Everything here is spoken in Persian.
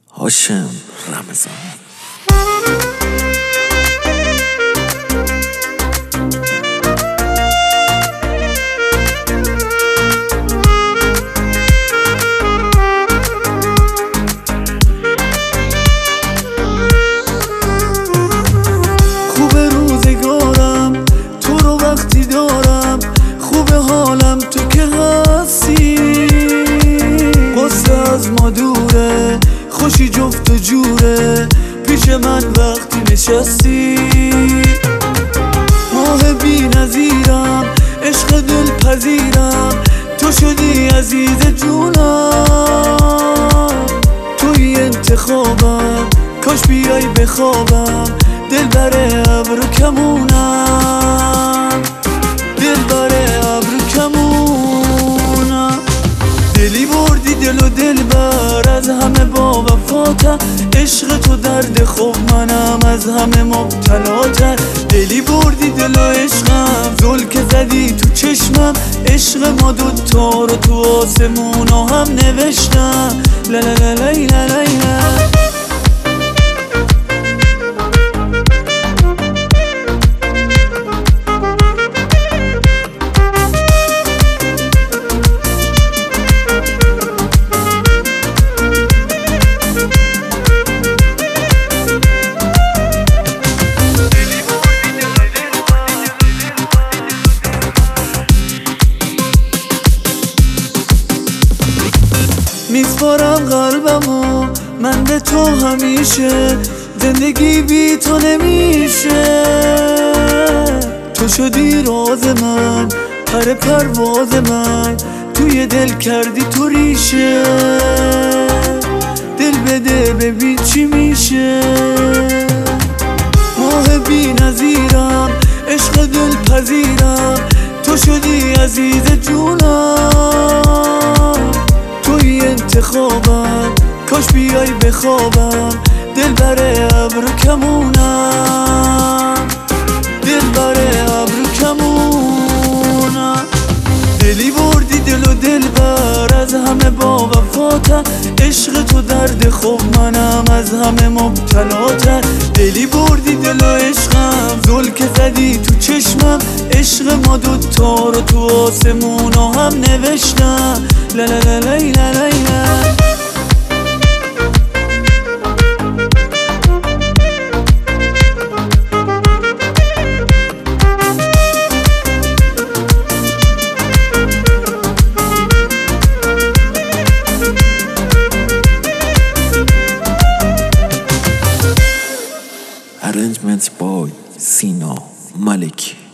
هاشم رمضان. خوب روزگارم تو رو وقتی دارم، خوب حالم تو که هستی. قصه از ما دوره، خوشی جفت و جوره، پیش من وقتی نشستی. ماه بی نظیرم، عشق دل پذیرم، تو شدی عزیز جونم. توی انتخابم، کاش بیای بخوابم، دل بره ابرو کمونم، دل بره ابرو کمونم. دلی بردی دل و دل بر، از همه با وفاتر، عشق تو درد خوب منم از همه مبتلاتر. دلی بردی دل و عشقم، زل که زدی تو چشمم، عشق ما دوتا رو تو آسمونا هم نوشتم. لا لا لا لا لا لا لا. میسپارم قلبمو من به تو همیشه، زندگی بی تو نمیشه. تو شدی راز من، پر پرواز من، توی دل کردی تو ریشه. دل بده ببین چی میشه. ماه بی نظیرم، عشق دل پذیرم، تو شدی عزیز جونم. توی انتخابم، کاش بیای بخوابم، دل بره ابرو کمونم، دل بره ابرو کمونم. دلی بردی دل و دل بر، از همه با وفاتر، عشق تو درد خوب منم از همه مبتلاتر. دلی بردی دل و عشقم، زل که زدی تو چشمم، عشق ما دوتا رو تو آسمونا هم نوشتم. لا لا لا لا لا لا لا. Arrangements by Sina Maliki.